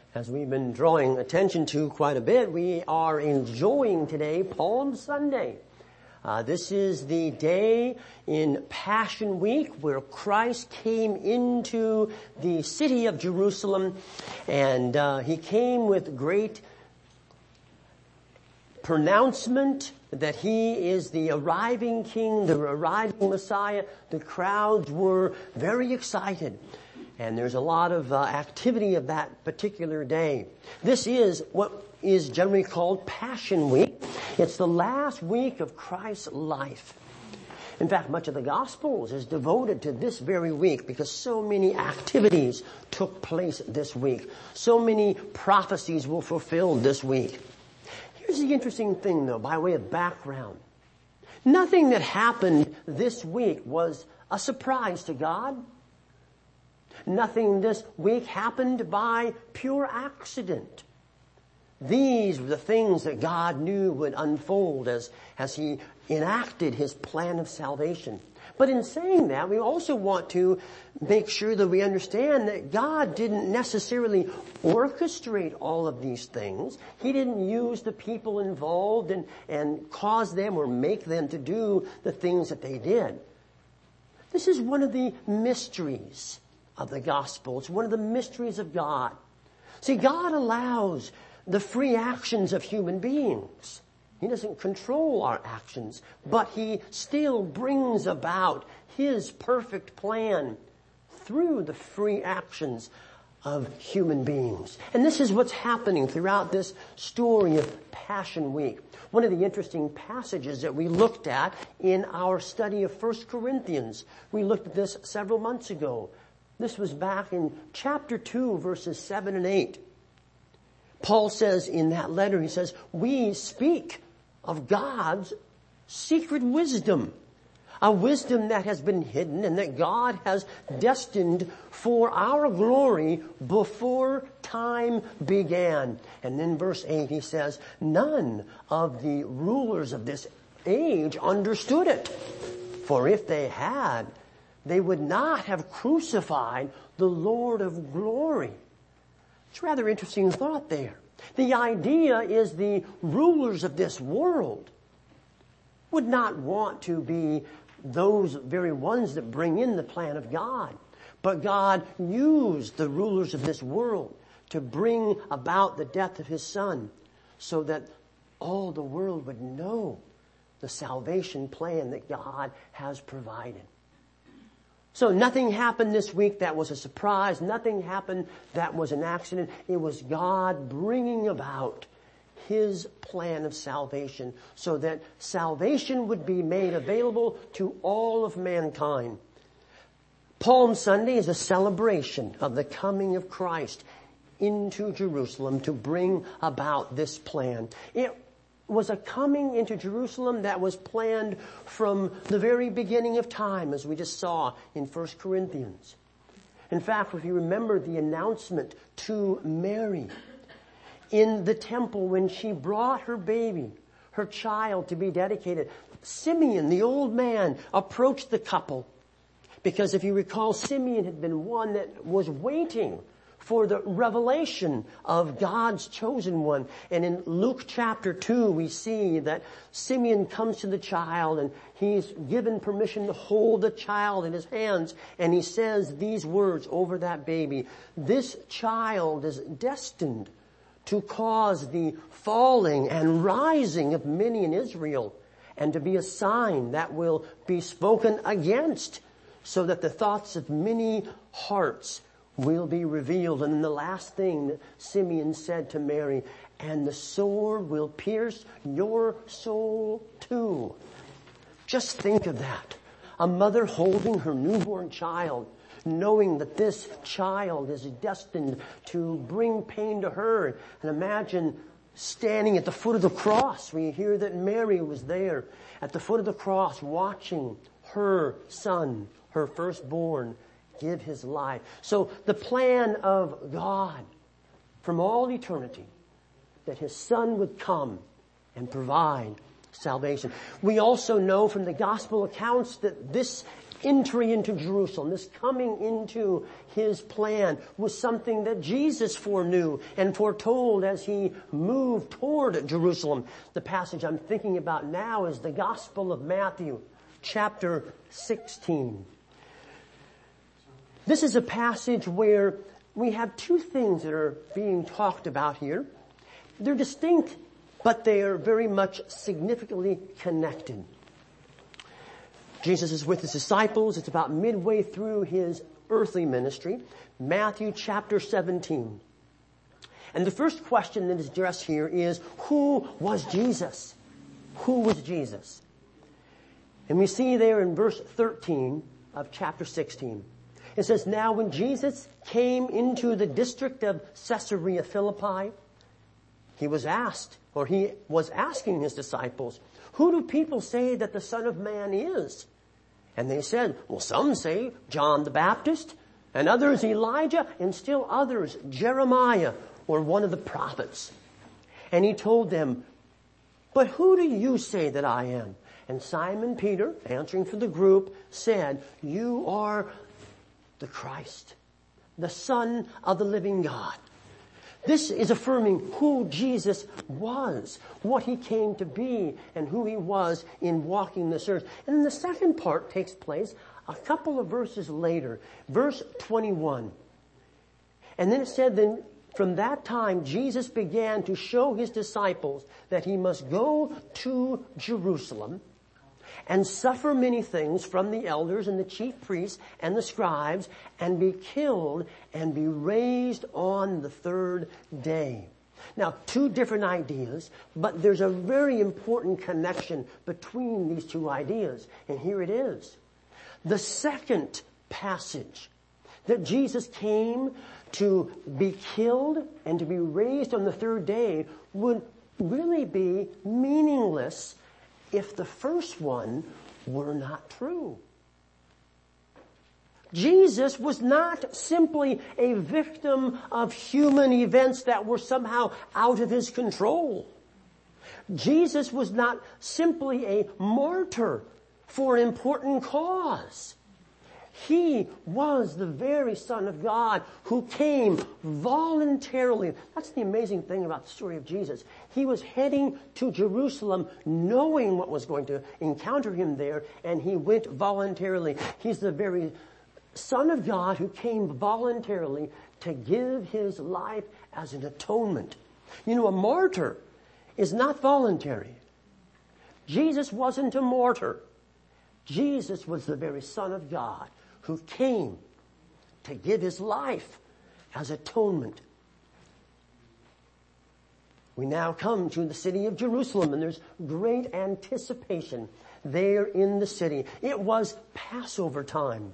As we've been drawing attention to quite a bit, we are enjoying today Palm Sunday. This is the day in Passion Week where Christ came into the city of Jerusalem, and he came with great pronouncement that he is the arriving king, the arriving Messiah. The crowds were very excited. And there's a lot of activity of that particular day. This is what is generally called Passion Week. It's the last week of Christ's life. In fact, much of the Gospels is devoted to this very week because so many activities took place this week. So many prophecies were fulfilled this week. Here's the interesting thing, though, by way of background. Nothing that happened this week was a surprise to God. Nothing this week happened by pure accident. These were the things that God knew would unfold as he enacted his plan of salvation. But in saying that, we also want to make sure that we understand that God didn't necessarily orchestrate all of these things. He didn't use the people involved and cause them or make them to do the things that they did. This is one of the mysteries of the gospel. It's one of the mysteries of God. See, God allows the free actions of human beings. He doesn't control our actions, but he still brings about his perfect plan through the free actions of human beings. And this is what's happening throughout this story of Passion Week. One of the interesting passages that we looked at in our study of 1 Corinthians, we looked at this several months ago. This was back in chapter 2, verses 7 and 8. Paul says in that letter, he says, we speak of God's secret wisdom, a wisdom that has been hidden and that God has destined for our glory before time began. And then verse 8, he says, none of the rulers of this age understood it. For if they had, they would not have crucified the Lord of glory. It's a rather interesting thought there. The idea is the rulers of this world would not want to be those very ones that bring in the plan of God. But God used the rulers of this world to bring about the death of his Son so that all the world would know the salvation plan that God has provided. So nothing happened this week that was a surprise. Nothing happened that was an accident. It was God bringing about his plan of salvation so that salvation would be made available to all of mankind. Palm Sunday is a celebration of the coming of Christ into Jerusalem to bring about this plan. It was a coming into Jerusalem that was planned from the very beginning of time, as we just saw in 1 Corinthians. In fact, if you remember the announcement to Mary in the temple when she brought her baby, her child, to be dedicated, Simeon, the old man, approached the couple. Because if you recall, Simeon had been one that was waiting for the revelation of God's chosen one. And in Luke chapter 2, we see that Simeon comes to the child and he's given permission to hold the child in his hands. And he says these words over that baby, this child is destined to cause the falling and rising of many in Israel and to be a sign that will be spoken against so that the thoughts of many hearts will be revealed. And then the last thing that Simeon said to Mary, and the sword will pierce your soul too. Just think of that. A mother holding her newborn child, knowing that this child is destined to bring pain to her. And imagine standing at the foot of the cross. We hear that Mary was there at the foot of the cross watching her son, her firstborn, give his life. So the plan of God from all eternity, that his Son would come and provide salvation. We also know from the gospel accounts that this entry into Jerusalem, this coming into his plan, was something that Jesus foreknew and foretold as he moved toward Jerusalem. The passage I'm thinking about now is the Gospel of Matthew, chapter 16. This is a passage where we have two things that are being talked about here. They're distinct, but they are very much significantly connected. Jesus is with his disciples. It's about midway through his earthly ministry. Matthew chapter 17. And the first question that is addressed here is, who was Jesus? Who was Jesus? And we see there in verse 13 of chapter 16. It says, now when Jesus came into the district of Caesarea Philippi, he was asking his disciples, who do people say that the Son of Man is? And they said, well, some say John the Baptist, and others Elijah, and still others Jeremiah, or one of the prophets. And he told them, but who do you say that I am? And Simon Peter, answering for the group, said, you are the Christ, the Son of the living God. This is affirming who Jesus was, what he came to be, and who he was in walking this earth. And then the second part takes place a couple of verses later, verse 21. And then it said, then from that time Jesus began to show his disciples that he must go to Jerusalem and suffer many things from the elders and the chief priests and the scribes, and be killed and be raised on the third day. Now, two different ideas, but there's a very important connection between these two ideas. And here it is. The second passage, that Jesus came to be killed and to be raised on the third day, would really be meaningless if the first one were not true. Jesus was not simply a victim of human events that were somehow out of his control. Jesus was not simply a martyr for an important cause. He was the very Son of God who came voluntarily. That's the amazing thing about the story of Jesus. He was heading to Jerusalem knowing what was going to encounter him there, and he went voluntarily. He's the very Son of God who came voluntarily to give his life as an atonement. You know, a martyr is not voluntary. Jesus wasn't a martyr. Jesus was the very Son of God who came to give his life as atonement. We now come to the city of Jerusalem, and there's great anticipation there in the city. It was Passover time.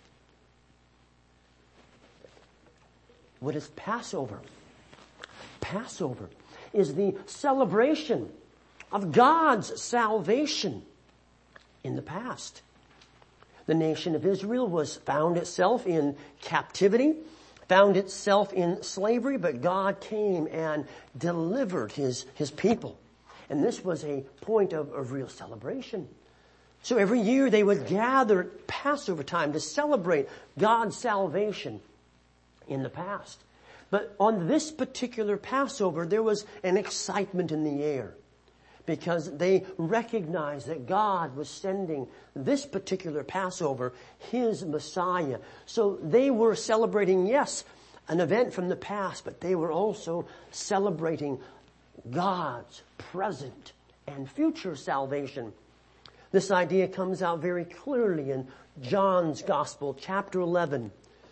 What is Passover? Passover is the celebration of God's salvation in the past. The nation of Israel found itself in captivity, found itself in slavery, but God came and delivered his people. And this was a point of real celebration. So every year they would gather at Passover time to celebrate God's salvation in the past. But on this particular Passover, there was an excitement in the air, because they recognized that God was sending this particular Passover his Messiah. So they were celebrating, yes, an event from the past, but they were also celebrating God's present and future salvation. This idea comes out very clearly in John's Gospel, chapter 11,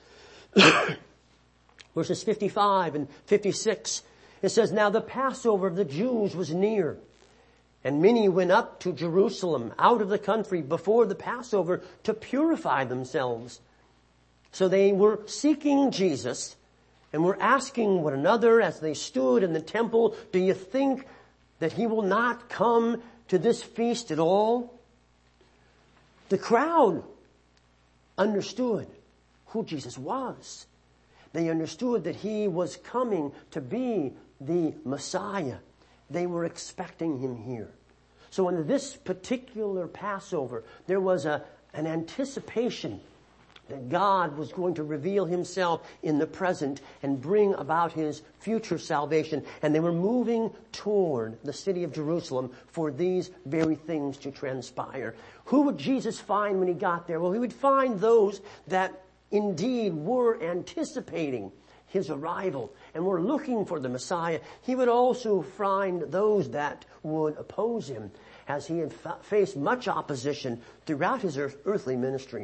verses 55 and 56. It says, now the Passover of the Jews was near, and many went up to Jerusalem out of the country before the Passover to purify themselves. So they were seeking Jesus and were asking one another as they stood in the temple, do you think that he will not come to this feast at all? The crowd understood who Jesus was. They understood that he was coming to be the Messiah. They were expecting him here. So in this particular Passover, there was a an anticipation that God was going to reveal himself in the present and bring about his future salvation. And they were moving toward the city of Jerusalem for these very things to transpire. Who would Jesus find when he got there? Well, he would find those that indeed were anticipating his arrival and were looking for the Messiah. He would also find those that would oppose him, as he had faced much opposition throughout his earthly ministry.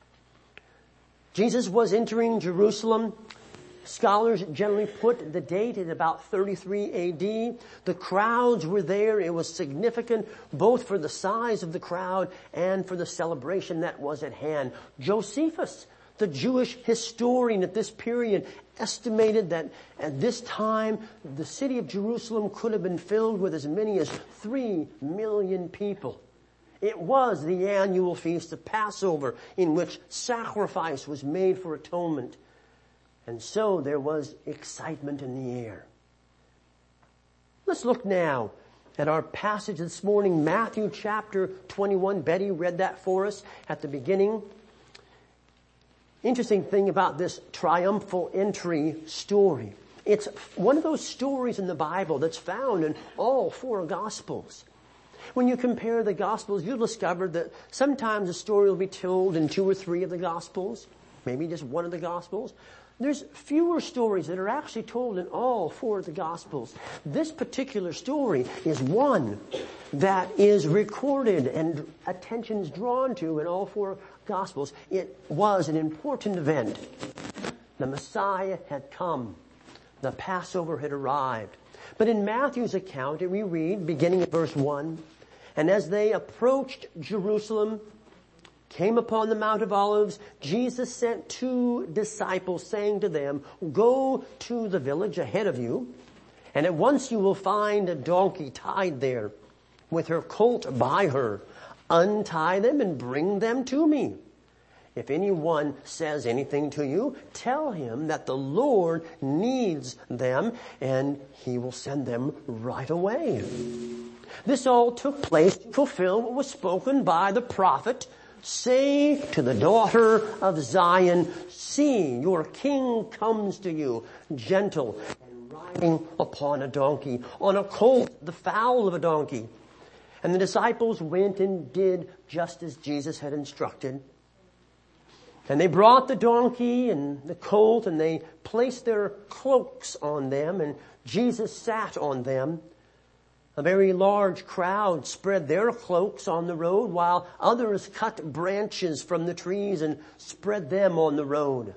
Jesus was entering Jerusalem. Scholars generally put the date at about 33 A.D. The crowds were there. It was significant both for the size of the crowd and for the celebration that was at hand. Josephus, the Jewish historian at this period, estimated that at this time the city of Jerusalem could have been filled with as many as 3 million people. It was the annual feast of Passover, in which sacrifice was made for atonement. And so there was excitement in the air. Let's look now at our passage this morning, Matthew chapter 21. Betty read that for us at the beginning. Interesting thing about this triumphal entry story. It's one of those stories in the Bible that's found in all 4 Gospels. When you compare the Gospels, you'll discover that sometimes a story will be told in 2 or 3 of the Gospels, maybe just one of the Gospels. There's fewer stories that are actually told in all 4 of the Gospels. This particular story is one that is recorded and attention is drawn to in all 4 Gospels. It was an important event. The Messiah had come. The Passover had arrived. But in Matthew's account, we read, beginning at verse 1, "And as they approached Jerusalem, came upon the Mount of Olives, Jesus sent 2 disciples, saying to them, 'Go to the village ahead of you, and at once you will find a donkey tied there, with her colt by her. Untie them and bring them to me. If anyone says anything to you, tell him that the Lord needs them, and he will send them right away.' This all took place to fulfill what was spoken by the prophet. 'Say to the daughter of Zion, see, your king comes to you, gentle and riding upon a donkey, on a colt, the foal of a donkey.' And the disciples went and did just as Jesus had instructed. And they brought the donkey and the colt, and they placed their cloaks on them, and Jesus sat on them. A very large crowd spread their cloaks on the road, while others cut branches from the trees and spread them on the road.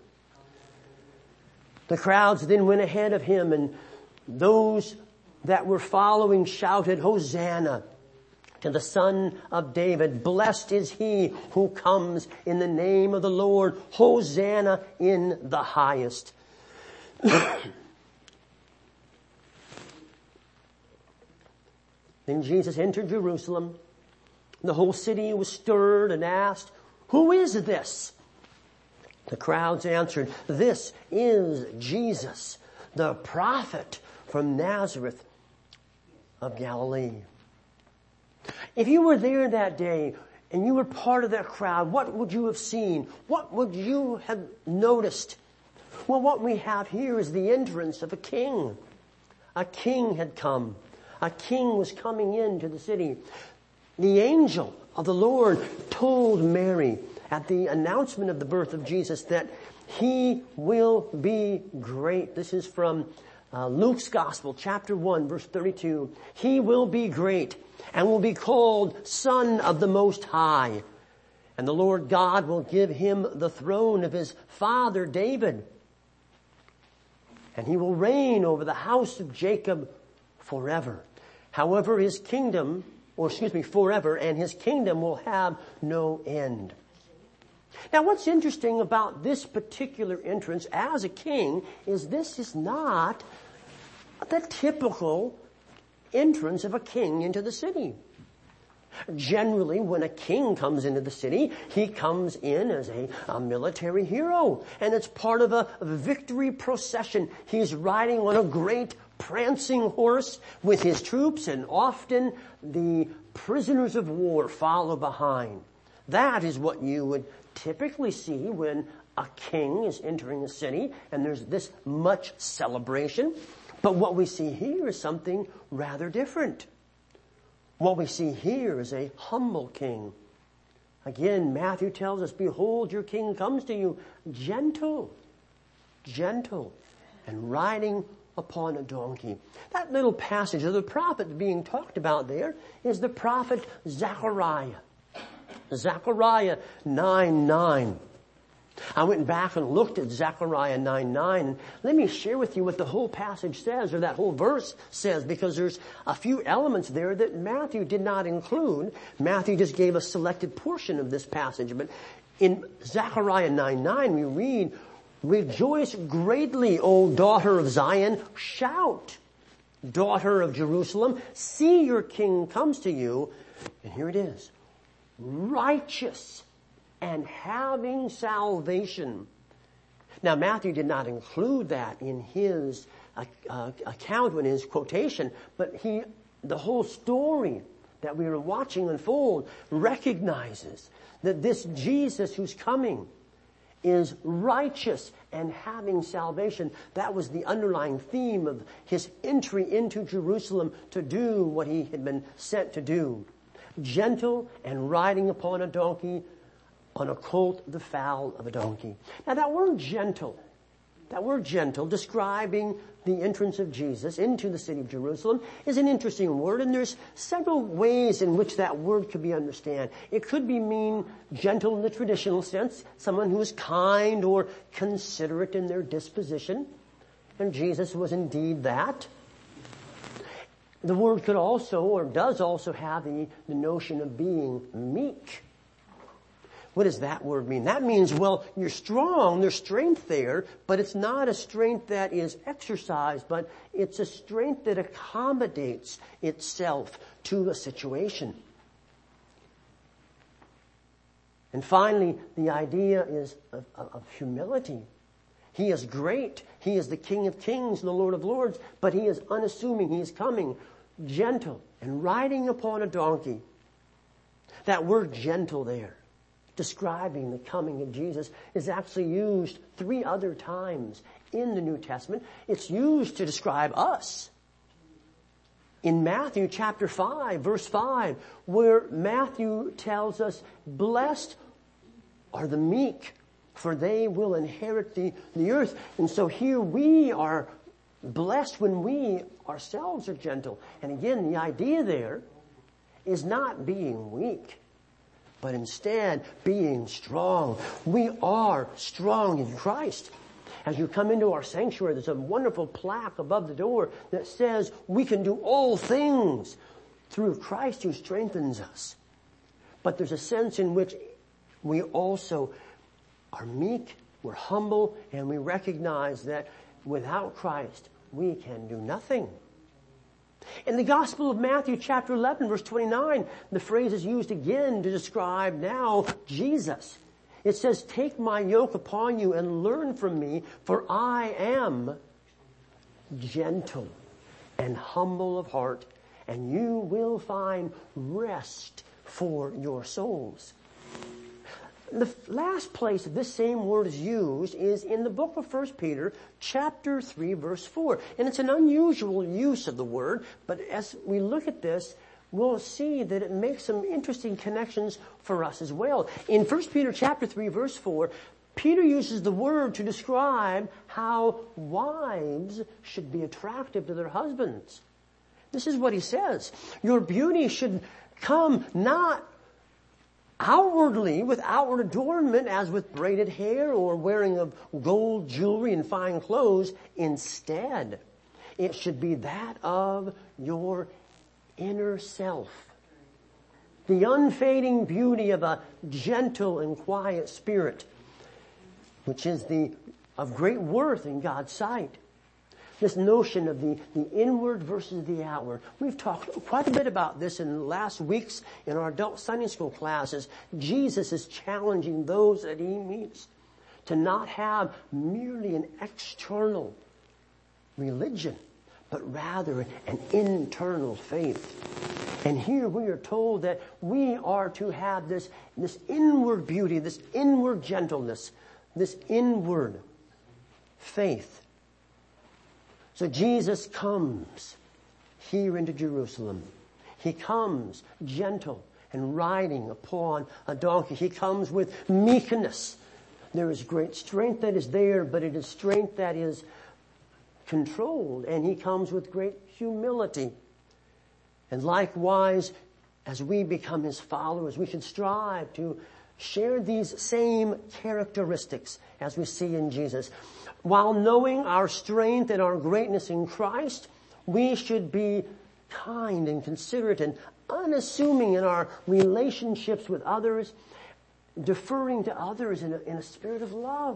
The crowds then went ahead of him, and those that were following shouted, 'Hosanna to the Son of David. Blessed is he who comes in the name of the Lord. Hosanna in the highest.'" Then Jesus entered Jerusalem. The whole city was stirred and asked, "Who is this?" The crowds answered, "This is Jesus, the prophet from Nazareth of Galilee." If you were there that day and you were part of that crowd, what would you have seen? What would you have noticed? Well, what we have here is the entrance of a king. A king had come. A king was coming into the city. The angel of the Lord told Mary at the announcement of the birth of Jesus that he will be great. This is from Luke's Gospel, chapter 1, verse 32. "He will be great and will be called Son of the Most High. And the Lord God will give him the throne of his father David. And he will reign over the house of Jacob forever. Forever, and his kingdom will have no end." Now, what's interesting about this particular entrance as a king is this is not the typical entrance of a king into the city. Generally, when a king comes into the city, he comes in as a military hero, and it's part of a victory procession. He's riding on a great prancing horse with his troops, and often the prisoners of war follow behind. That is what you would typically see when a king is entering a city and there's this much celebration. But what we see here is something rather different. What we see here is a humble king. Again, Matthew tells us, behold, your king comes to you gentle, and riding upon a donkey. That little passage of the prophet being talked about there is the prophet Zechariah. Zechariah 9:9. I went back and looked at Zechariah 9:9, and let me share with you what the whole passage says, or that whole verse says, because there's a few elements there that Matthew did not include. Matthew just gave a selected portion of this passage. But in Zechariah 9:9 we read, rejoice greatly, O daughter of Zion. Shout, daughter of Jerusalem. See, your king comes to you. And here it is. Righteous and having salvation. Now, Matthew did not include that in his account, in his quotation, but the whole story that we are watching unfold recognizes that this Jesus who's coming is righteous and having salvation. That was the underlying theme of his entry into Jerusalem to do what he had been sent to do. Gentle and riding upon a donkey, on a colt the foal of a donkey. Now that word gentle describing the entrance of Jesus into the city of Jerusalem is an interesting word, and there's several ways in which that word could be understood. It could mean gentle in the traditional sense, someone who is kind or considerate in their disposition, and Jesus was indeed that. The word could also, or does also have the notion of being meek. What does that word mean? That means, well, you're strong, there's strength there, but it's not a strength that is exercised, but it's a strength that accommodates itself to a situation. And finally, the idea is of humility. He is great. He is the King of Kings and the Lord of Lords, but he is unassuming. He is coming gentle and riding upon a donkey. That word gentle there, describing the coming of Jesus, is actually used 3 other times in the New Testament. It's used to describe us. In Matthew chapter 5, verse 5, where Matthew tells us, blessed are the meek, for they will inherit the earth. And so here we are blessed when we ourselves are gentle. And again, the idea there is not being weak, but instead being strong. We are strong in Christ. As you come into our sanctuary, there's a wonderful plaque above the door that says we can do all things through Christ who strengthens us. But there's a sense in which we also are meek, we're humble, and we recognize that without Christ, we can do nothing. In the Gospel of Matthew chapter 11, verse 29, the phrase is used again to describe now Jesus. It says, take my yoke upon you and learn from me, for I am gentle and humble of heart, and you will find rest for your souls. The last place that this same word is used is in the book of 1 Peter, chapter 3, verse 4. And it's an unusual use of the word, but as we look at this, we'll see that it makes some interesting connections for us as well. In 1 Peter chapter 3, verse 4, Peter uses the word to describe how wives should be attractive to their husbands. This is what he says. Your beauty should come not outwardly with outward adornment as with braided hair or wearing of gold jewelry and fine clothes. Instead, it should be that of your inner self. The unfading beauty of a gentle and quiet spirit, which is of great worth in God's sight. This notion of the inward versus the outward. We've talked quite a bit about this in the last weeks in our adult Sunday school classes. Jesus is challenging those that he meets to not have merely an external religion, but rather an internal faith. And here we are told that we are to have this inward beauty, this inward gentleness, this inward faith. So Jesus comes here into Jerusalem. He comes gentle and riding upon a donkey. He comes with meekness. There is great strength that is there, but it is strength that is controlled. And he comes with great humility. And likewise, as we become his followers, we should strive to share these same characteristics as we see in Jesus. While knowing our strength and our greatness in Christ, we should be kind and considerate and unassuming in our relationships with others, deferring to others in a spirit of love.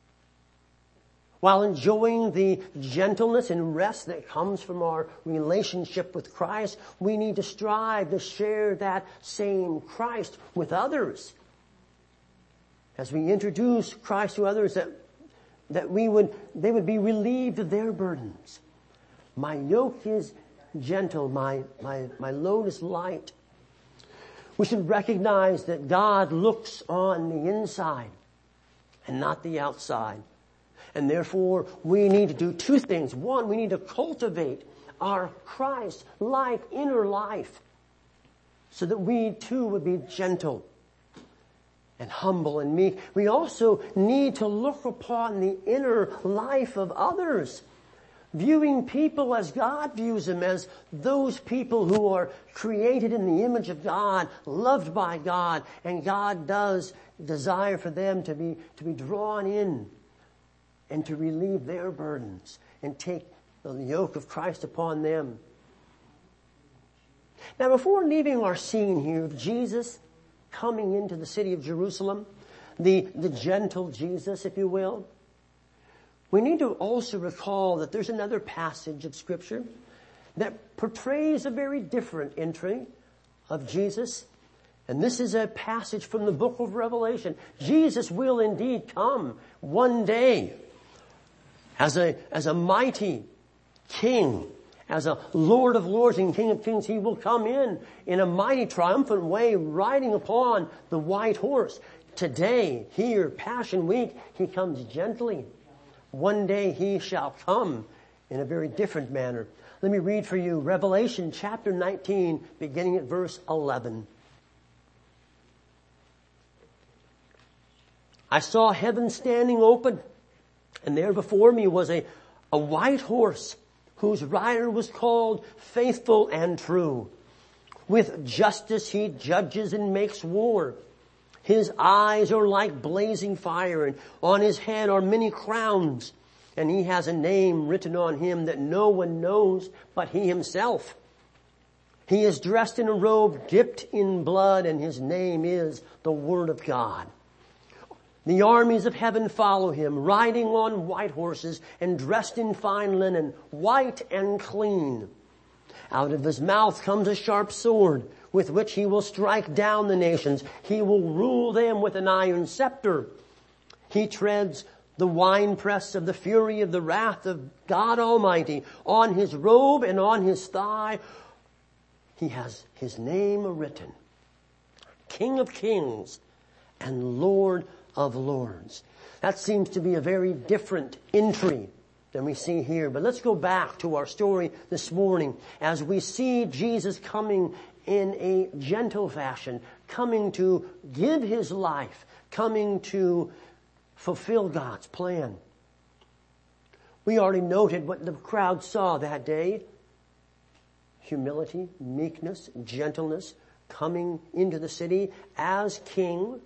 While enjoying the gentleness and rest that comes from our relationship with Christ, we need to strive to share that same Christ with others. As we introduce Christ to others, that they would be relieved of their burdens. My yoke is gentle, my load is light. We should recognize that God looks on the inside and not the outside. And therefore, we need to do two things. One, we need to cultivate our Christ-like inner life so that we too would be gentle and humble and meek. We also need to look upon the inner life of others, viewing people as God views them, as those people who are created in the image of God, loved by God, and God does desire for them to be drawn in and to relieve their burdens and take the yoke of Christ upon them. Now, before leaving our scene here of Jesus coming into the city of Jerusalem, the gentle Jesus, if you will, we need to also recall that there's another passage of Scripture that portrays a very different entry of Jesus. And this is a passage from the book of Revelation. Jesus will indeed come one day as a mighty king, as a Lord of lords and King of kings. He will come in a mighty triumphant way, riding upon the white horse. Today, here, Passion Week, he comes gently. One day he shall come in a very different manner. Let me read for you Revelation chapter 19, beginning at verse 11. I saw heaven standing open, and there before me was a white horse, whose rider was called Faithful and True. With justice he judges and makes war. His eyes are like blazing fire, and on his head are many crowns. And he has a name written on him that no one knows but he himself. He is dressed in a robe dipped in blood, and his name is the Word of God. The armies of heaven follow him, riding on white horses and dressed in fine linen, white and clean. Out of his mouth comes a sharp sword, with which he will strike down the nations. He will rule them with an iron scepter. He treads the winepress of the fury of the wrath of God Almighty. On his robe and on his thigh, he has his name written, King of Kings and Lord of Lords. That seems to be a very different entry than we see here. But let's go back to our story this morning as we see Jesus coming in a gentle fashion, coming to give his life, coming to fulfill God's plan. We already noted what the crowd saw that day. Humility, meekness, gentleness, coming into the city as king.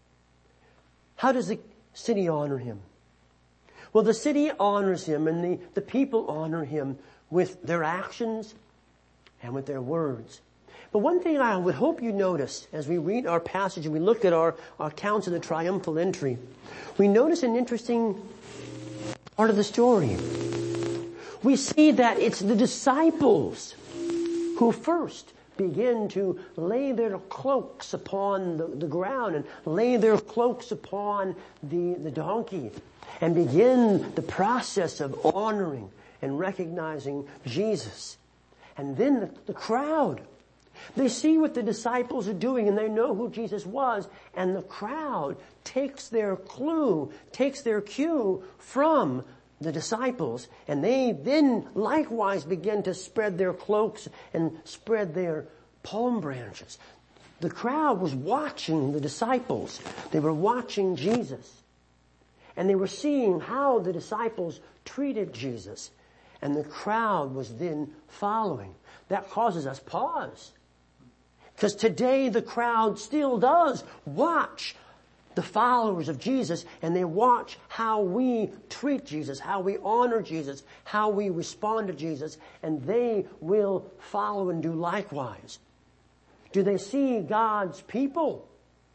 How does the city honor him? Well, the city honors him, and the people honor him with their actions and with their words. But one thing I would hope you notice as we read our passage and we look at our accounts of the triumphal entry, we notice an interesting part of the story. We see that it's the disciples who first begin to lay their cloaks upon the ground and lay their cloaks upon the donkey and begin the process of honoring and recognizing Jesus. And then the crowd They see what the disciples are doing and they know who Jesus was, and the crowd takes their clue, takes their cue from the disciples, and they then likewise begin to spread their cloaks and spread their palm branches. The crowd was watching the disciples. They were watching Jesus. And they were seeing how the disciples treated Jesus. And the crowd was then following. That causes us pause. Because today the crowd still does watch the followers of Jesus, and they watch how we treat Jesus, how we honor Jesus, how we respond to Jesus, and they will follow and do likewise. Do they see God's people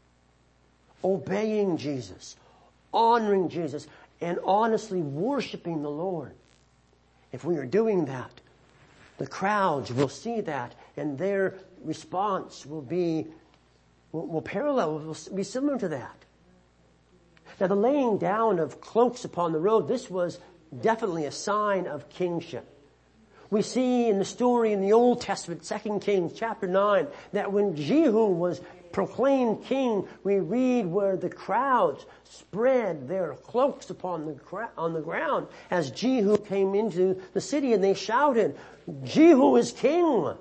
obeying Jesus, honoring Jesus, and honestly worshiping the Lord? If we are doing that, the crowds will see that, and their response will be parallel, will be similar to that. Now, the laying down of cloaks upon the road, this was definitely a sign of kingship. We see in the story in the Old Testament, 2 Kings chapter 9, that when Jehu was proclaimed king, we read where the crowds spread their cloaks upon on the ground as Jehu came into the city, and they shouted, "Jehu is king!"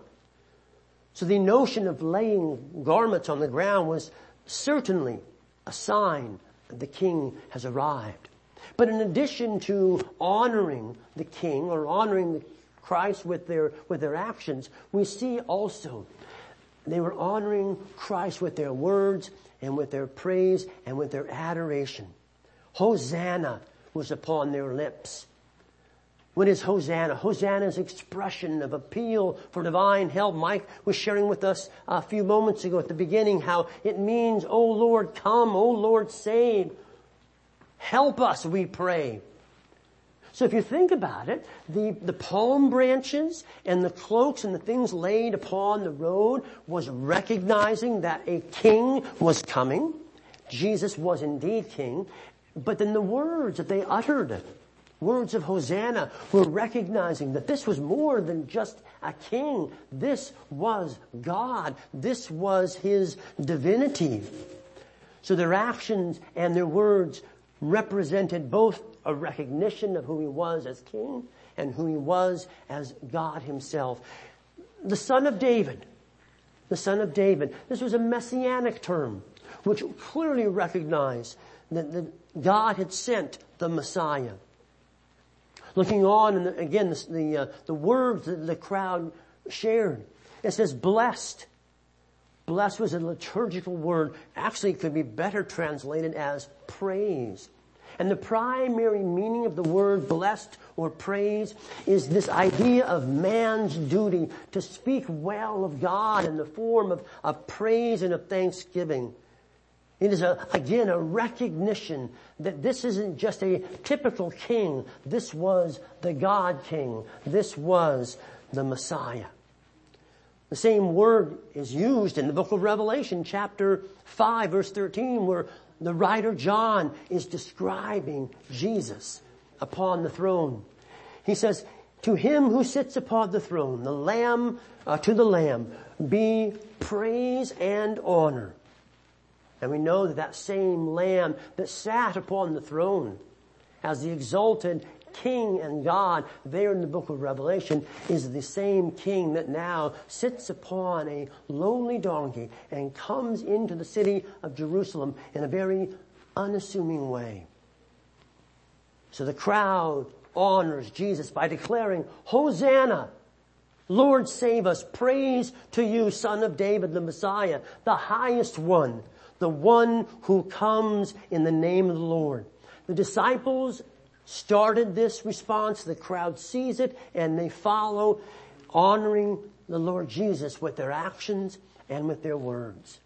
So the notion of laying garments on the ground was certainly a sign that the king has arrived. But in addition to honoring the king or honoring Christ with their actions, we see also they were honoring Christ with their words and with their praise and with their adoration. Hosanna was upon their lips. What is Hosanna? Hosanna is expression of appeal for divine help. Mike was sharing with us a few moments ago at the beginning how it means, "O Lord, come, O Lord, save. Help us, we pray." So if you think about it, the palm branches and the cloaks and the things laid upon the road was recognizing that a king was coming. Jesus was indeed king. But then the words that they uttered, words of Hosanna, were recognizing that this was more than just a king. This was God. This was His divinity. So their actions and their words represented both a recognition of who He was as king and who He was as God Himself. The Son of David. The Son of David. This was a messianic term which clearly recognized that God had sent the Messiah. Looking on, and again, the words that the crowd shared. It says, blessed. Blessed was a liturgical word. Actually, it could be better translated as praise. And the primary meaning of the word blessed or praise is this idea of man's duty to speak well of God in the form of praise and of thanksgiving. It is, again, a recognition that this isn't just a typical king. This was the God King. This was the Messiah. The same word is used in the book of Revelation, chapter 5, verse 13, where the writer John is describing Jesus upon the throne. He says, "To Him who sits upon the throne, the Lamb, to the Lamb, be praise and honor." And we know that same Lamb that sat upon the throne as the exalted King and God there in the book of Revelation is the same King that now sits upon a lowly donkey and comes into the city of Jerusalem in a very unassuming way. So the crowd honors Jesus by declaring, "Hosanna! Lord, save us. Praise to you, Son of David, the Messiah, the highest one, the one who comes in the name of the Lord." The disciples started this response. The crowd sees it and they follow, honoring the Lord Jesus with their actions and with their words.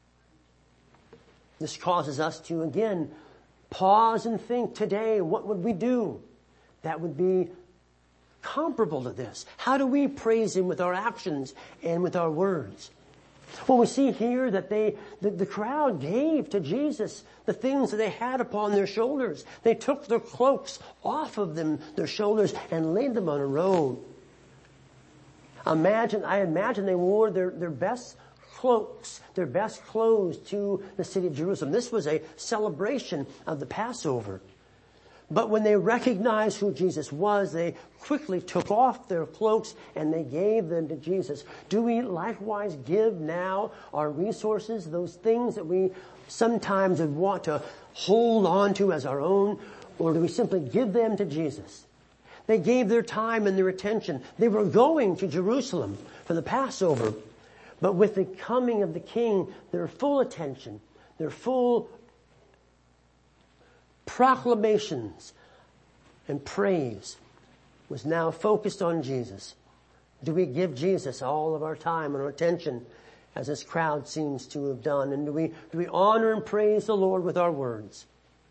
This causes us to, again, pause and think today, what would we do that would be comparable to this? How do we praise Him with our actions and with our words? Well, we see here that the crowd gave to Jesus the things that they had upon their shoulders. They took their cloaks off of their shoulders and laid them on a road. I imagine they wore their best cloaks, their best clothes to the city of Jerusalem. This was a celebration of the Passover. But when they recognized who Jesus was, they quickly took off their cloaks and they gave them to Jesus. Do we likewise give now our resources, those things that we sometimes would want to hold on to as our own, or do we simply give them to Jesus? They gave their time and their attention. They were going to Jerusalem for the Passover. But with the coming of the King, their full attention, their full proclamations and praise was now focused on Jesus. Do we give Jesus all of our time and our attention, as this crowd seems to have done? And do we honor and praise the Lord with our words?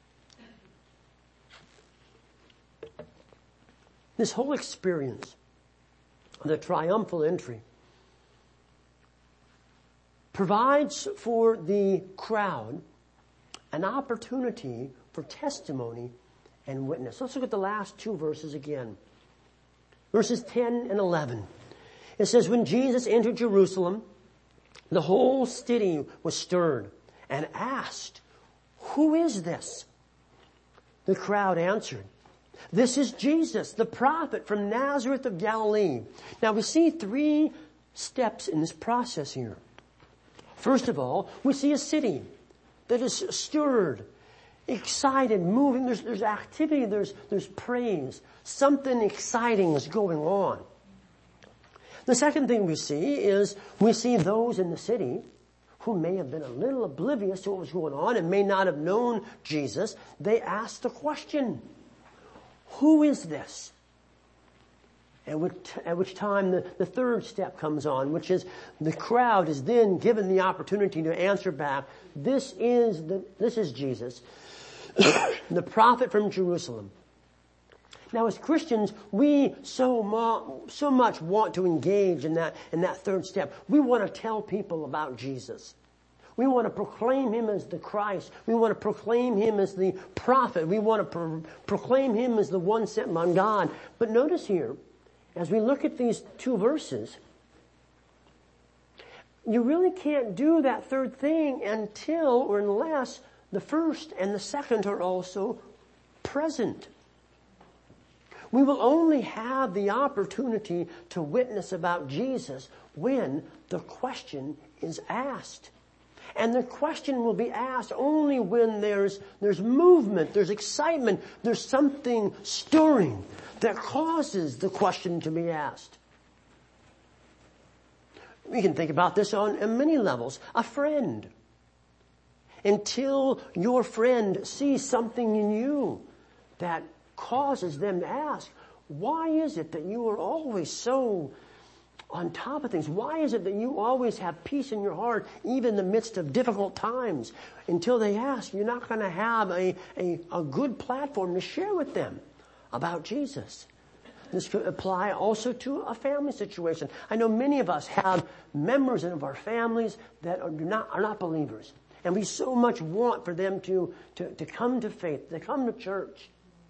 This whole experience, the triumphal entry, provides for the crowd an opportunity for testimony and witness. Let's look at the last two verses again. Verses 10 and 11. It says, when Jesus entered Jerusalem, the whole city was stirred and asked, who is this? The crowd answered, this is Jesus, the prophet from Nazareth of Galilee. Now we see three steps in this process here. First of all, we see a city that is stirred, excited, moving. There's activity, there's praise. Something exciting is going on. The second thing we see those in the city who may have been a little oblivious to what was going on and may not have known Jesus. They asked the question, who is this? At which time the third step comes on, which is the crowd is then given the opportunity to answer back, this is Jesus, the prophet from Jerusalem. Now as Christians, we so much want to engage in that third step. We want to tell people about Jesus. We want to proclaim Him as the Christ. We want to proclaim Him as the prophet. We want to proclaim Him as the one sent by God. But notice here, as we look at these two verses, you really can't do that third thing until or unless the first and the second are also present. We will only have the opportunity to witness about Jesus when the question is asked. And the question will be asked only when there's movement, there's excitement, there's something stirring that causes the question to be asked. We can think about this on many levels. A friend. Until your friend sees something in you that causes them to ask, why is it that you are always so on top of things? Why is it that you always have peace in your heart, even in the midst of difficult times? Until they ask, you're not going to have a good platform to share with them about Jesus. This could apply also to a family situation. I know many of us have members of our families that are not believers. And we so much want for them to come to faith, to come to church.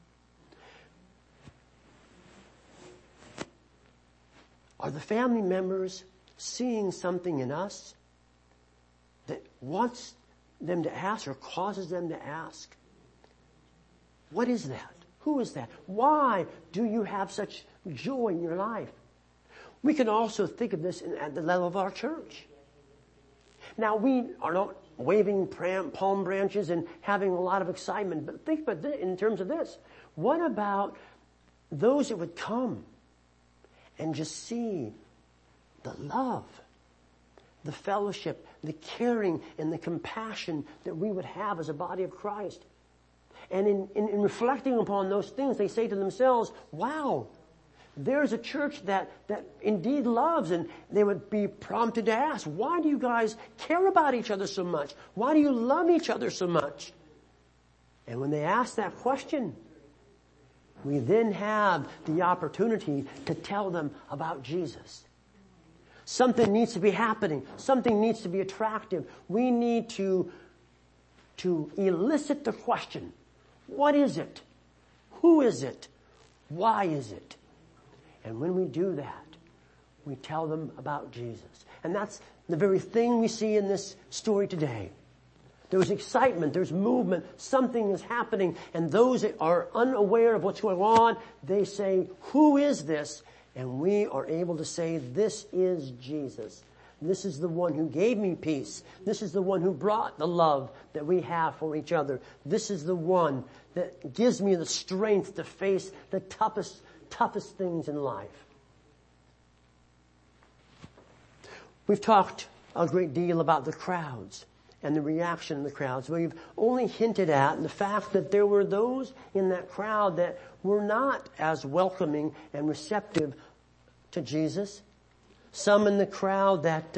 Are the family members seeing something in us that wants them to ask or causes them to ask? What is that? Who is that? Why do you have such joy in your life? We can also think of this at the level of our church. Now, we are not waving palm branches and having a lot of excitement, but think about this in terms of this. What about those that would come and just see the love, the fellowship, the caring, and the compassion that we would have as a body of Christ? And in reflecting upon those things, they say to themselves, wow, there's a church that indeed loves, and they would be prompted to ask, why do you guys care about each other so much? Why do you love each other so much? And when they ask that question, we then have the opportunity to tell them about Jesus. Something needs to be happening. Something needs to be attractive. We need to elicit the question, what is it? Who is it? Why is it? And when we do that, we tell them about Jesus. And that's the very thing we see in this story today. There's excitement, there's movement, something is happening, and those that are unaware of what's going on, they say, who is this? And we are able to say, this is Jesus. This is the one who gave me peace. This is the one who brought the love that we have for each other. This is the one that gives me the strength to face the toughest things in life. We've talked a great deal about the crowds and the reaction of the crowds. We've only hinted at the fact that there were those in that crowd that were not as welcoming and receptive to Jesus. Some in the crowd that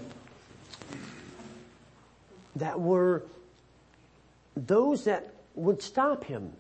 were those that would stop him.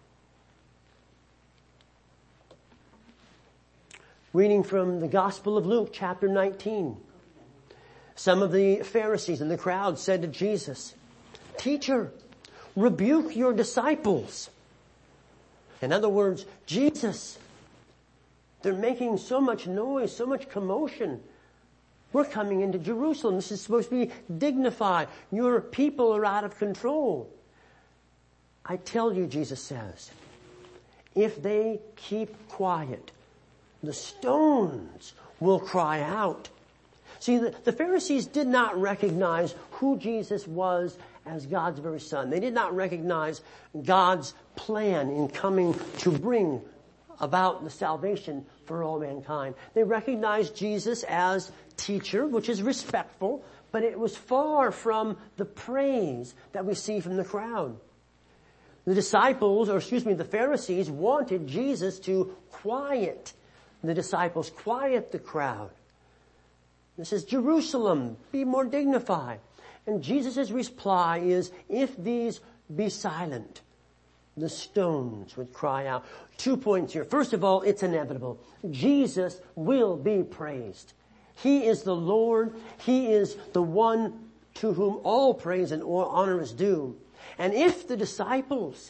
Reading from the Gospel of Luke, chapter 19. Some of the Pharisees in the crowd said to Jesus, "Teacher, rebuke your disciples." In other words, Jesus, they're making so much noise, so much commotion. We're coming into Jerusalem. This is supposed to be dignified. Your people are out of control. I tell you, Jesus says, if they keep quiet, the stones will cry out. See, the Pharisees did not recognize who Jesus was as God's very Son. They did not recognize God's plan in coming to bring about the salvation for all mankind. They recognized Jesus as teacher, which is respectful, but it was far from the praise that we see from the crowd. The Pharisees wanted Jesus to quiet the disciples, quiet the crowd. This is Jerusalem, be more dignified. And Jesus' reply is, if these be silent, the stones would cry out. 2 points here. First of all, it's inevitable. Jesus will be praised. He is the Lord. He is the one to whom all praise and honor is due. And if the disciples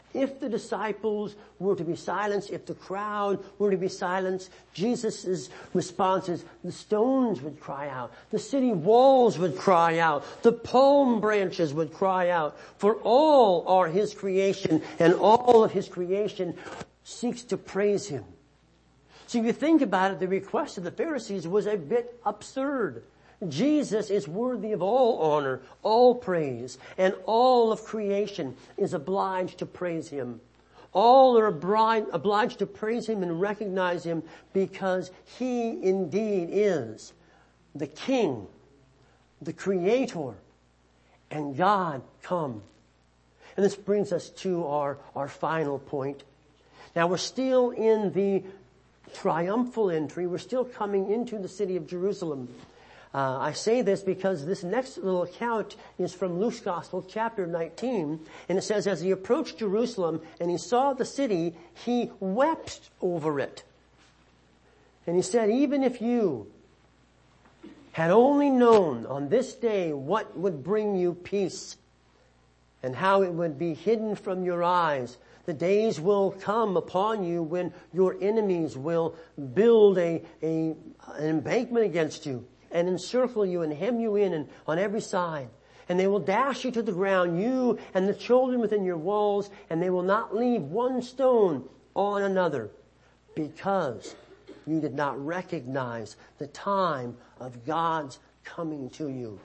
were to be silenced, if the crowd were to be silenced, Jesus' response is, the stones would cry out, the city walls would cry out, the palm branches would cry out, for all are his creation, and all of his creation seeks to praise him. So if you think about it, the request of the Pharisees was a bit absurd. Jesus is worthy of all honor, all praise, and all of creation is obliged to praise him. All are obliged to praise him and recognize him because he indeed is the King, the Creator, and God come. And this brings us to our final point. Now we're still in the triumphal entry. We're still coming into the city of Jerusalem. I say this because this next little account is from Luke's Gospel, chapter 19, and it says, as he approached Jerusalem and he saw the city, he wept over it. And he said, even if you had only known on this day what would bring you peace and how it would be hidden from your eyes, the days will come upon you when your enemies will build an embankment against you and encircle you and hem you in and on every side. And they will dash you to the ground, you and the children within your walls, and they will not leave one stone on another, because you did not recognize the time of God's coming to you.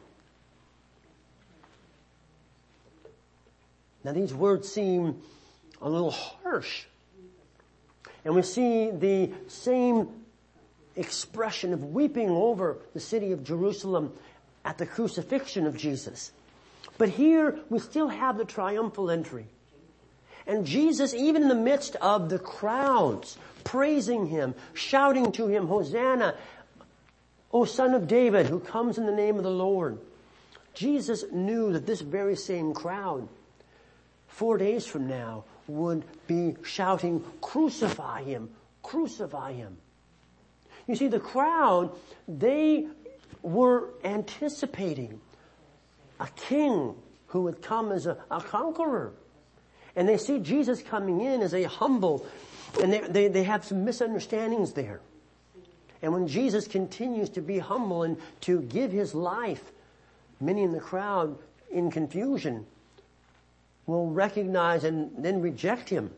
Now these words seem a little harsh. And we see the same expression of weeping over the city of Jerusalem at the crucifixion of Jesus. But here we still have the triumphal entry. And Jesus, even in the midst of the crowds praising him, shouting to him, Hosanna, O Son of David, who comes in the name of the Lord. Jesus knew that this very same crowd, 4 days from now, would be shouting, crucify him, crucify him. You see, the crowd, they were anticipating a king who would come as a conqueror. And they see Jesus coming in as a humble, and they have some misunderstandings there. And when Jesus continues to be humble and to give his life, many in the crowd in confusion will recognize and then reject him.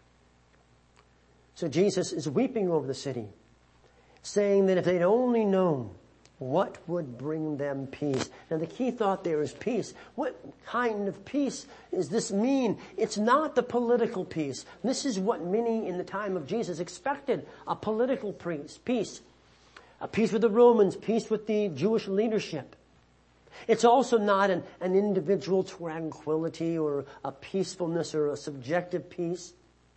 So Jesus is weeping over the city, saying that if they'd only known what would bring them peace. Now the key thought there is peace. What kind of peace does this mean? It's not the political peace. This is what many in the time of Jesus expected, a political peace. A peace with the Romans, peace with the Jewish leadership. It's also not an individual tranquility or a peacefulness or a subjective peace.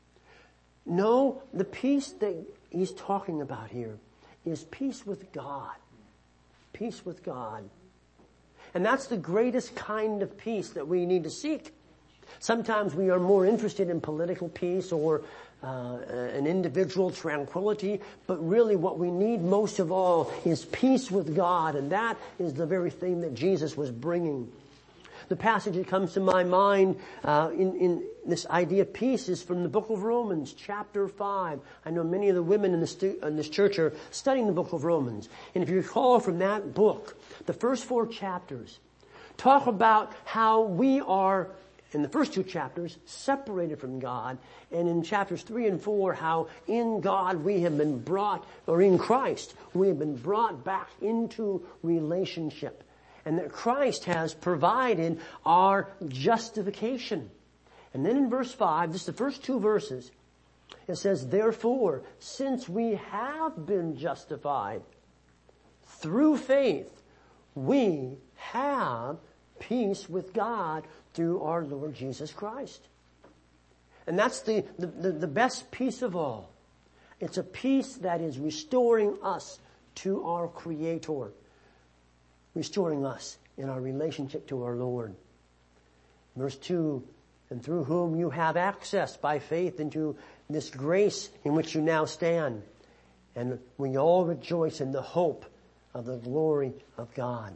No, the peace that he's talking about here is peace with God. Peace with God. And that's the greatest kind of peace that we need to seek. Sometimes we are more interested in political peace or an individual tranquility, but really what we need most of all is peace with God, and that is the very thing that Jesus was bringing. The passage that comes to my mind in this idea of peace is from the book of Romans, chapter 5. I know many of the women in this church are studying the book of Romans. And if you recall from that book, the first 4 chapters talk about how we are, in the first 2 chapters, separated from God. And in chapters 3 and 4, how in God we have been brought, or in Christ, we have been brought back into relationship. And that Christ has provided our justification. And then in verse 5, just the first 2 verses, it says, therefore, since we have been justified through faith, we have peace with God through our Lord Jesus Christ. And that's the best peace of all. It's a peace that is restoring us to our Creator. Restoring us in our relationship to our Lord. Verse 2, and through whom you have access by faith into this grace in which you now stand. And we all rejoice in the hope of the glory of God.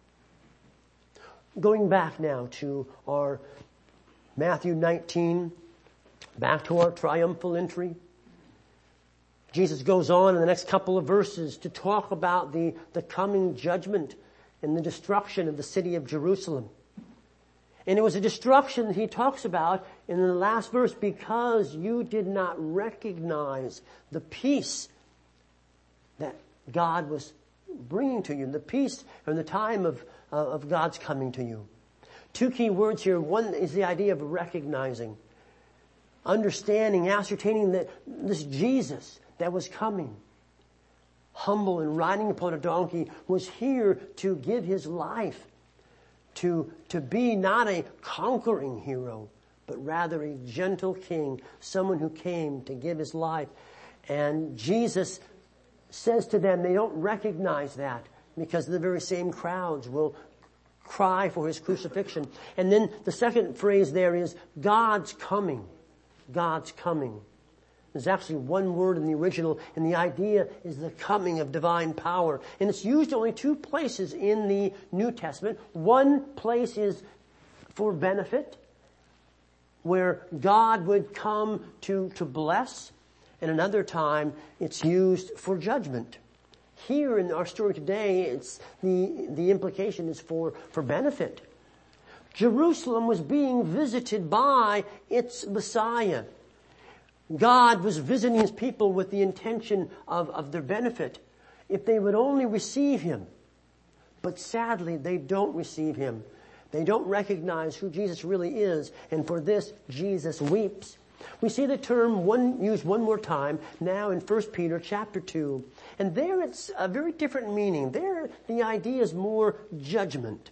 Going back now to our Matthew 19, back to our triumphal entry. Jesus goes on in the next couple of verses to talk about the coming judgment and the destruction of the city of Jerusalem. And it was a destruction that he talks about in the last verse, because you did not recognize the peace that God was bringing to you, the peace and the time of God's coming to you. 2 key words here. One is the idea of recognizing, understanding, ascertaining that this Jesus that was coming, humble and riding upon a donkey, was here to give his life, to be not a conquering hero, but rather a gentle king, someone who came to give his life. And Jesus says to them, they don't recognize that, because the very same crowds will cry for his crucifixion. And then the second phrase there is God's coming. God's coming. There's actually one word in the original, and the idea is the coming of divine power. And it's used only 2 places in the New Testament. One place is for benefit, where God would come to bless, and another time it's used for judgment. Here in our story today, it's the implication is for benefit. Jerusalem was being visited by its Messiah. God was visiting his people with the intention of their benefit, if they would only receive him. But sadly, they don't receive him. They don't recognize who Jesus really is, and for this, Jesus weeps. We see the term used one more time now in 1 Peter chapter 2, and there it's a very different meaning. There, the idea is more judgment.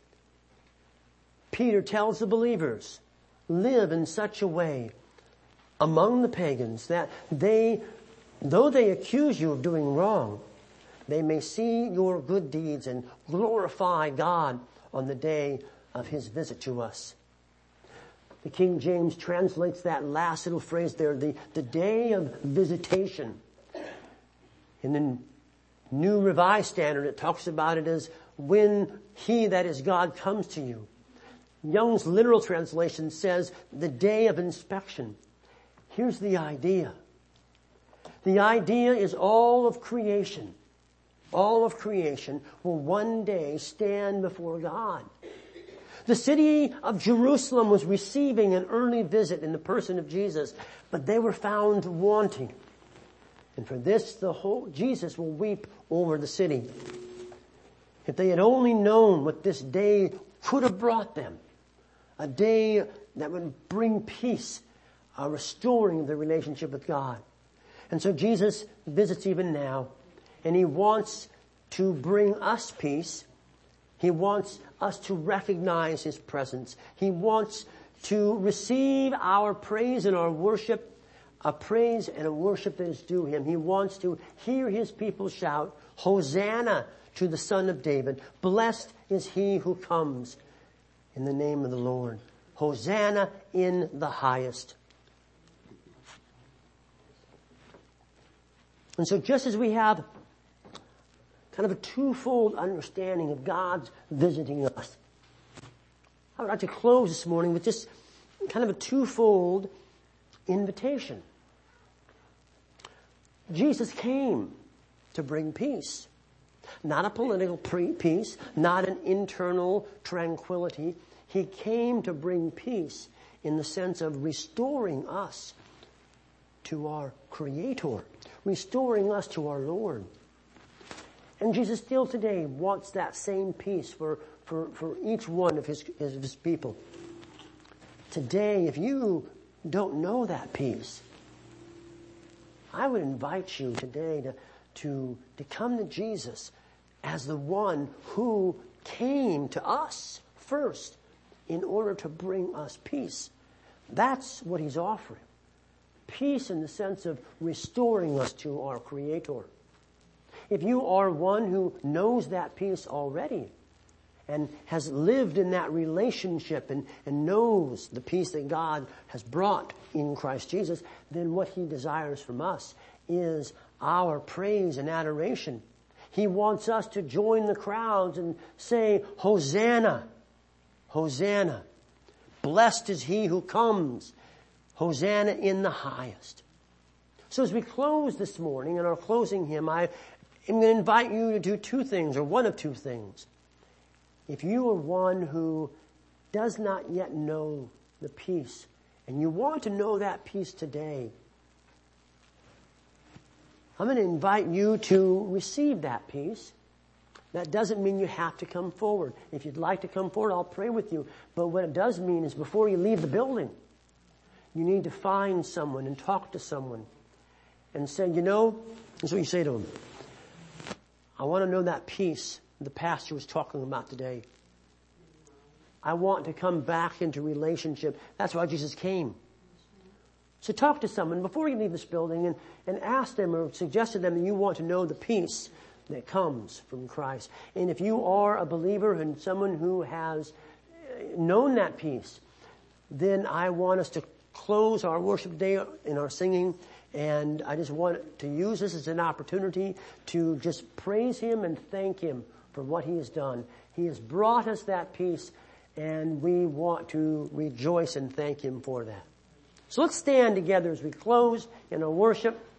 Peter tells the believers, live in such a way among the pagans that though they accuse you of doing wrong, they may see your good deeds and glorify God on the day of his visit to us. The King James translates that last little phrase there, the day of visitation. In the New Revised Standard, it talks about it as when he, that is God, comes to you. Young's literal translation says the day of inspection. Here's the idea, The idea is all of creation will one day stand before God. The city of Jerusalem was receiving an early visit in the person of Jesus, but they were found wanting. And for this, Jesus will weep over the city. If they had only known what this day could have brought them, a day that would bring peace, a restoring of the relationship with God. And so Jesus visits even now, and He wants to bring us peace. He wants us to recognize His presence. He wants to receive our praise and our worship, a praise and a worship that is due Him. He wants to hear His people shout, Hosanna to the Son of David. Blessed is He who comes in the name of the Lord. Hosanna in the highest. And so just as we have kind of a twofold understanding of God's visiting us, I would like to close this morning with just kind of a twofold invitation. Jesus came to bring peace. Not a political peace, not an internal tranquility. He came to bring peace in the sense of restoring us to our Creator, restoring us to our Lord. And Jesus still today wants that same peace for each one of his people. Today, if you don't know that peace, I would invite you today to come to Jesus as the one who came to us first in order to bring us peace. That's what He's offering. Peace in the sense of restoring us to our Creator. If you are one who knows that peace already and has lived in that relationship and knows the peace that God has brought in Christ Jesus, then what He desires from us is our praise and adoration. He wants us to join the crowds and say, Hosanna, Hosanna. Blessed is He who comes. Hosanna in the highest. So as we close this morning in our closing hymn, I'm going to invite you to do two things, or one of two things. If you are one who does not yet know the peace, and you want to know that peace today, I'm going to invite you to receive that peace. That doesn't mean you have to come forward. If you'd like to come forward, I'll pray with you. But what it does mean is before you leave the building, you need to find someone and talk to someone and say, this is what you say to them. I want to know that peace the pastor was talking about today. I want to come back into relationship. That's why Jesus came. So talk to someone before you leave this building and ask them or suggest to them that you want to know the peace that comes from Christ. And if you are a believer and someone who has known that peace, then I want us to close our worship day in our singing. And I just want to use this as an opportunity to just praise Him and thank Him for what He has done. He has brought us that peace, and we want to rejoice and thank Him for that. So let's stand together as we close in our worship.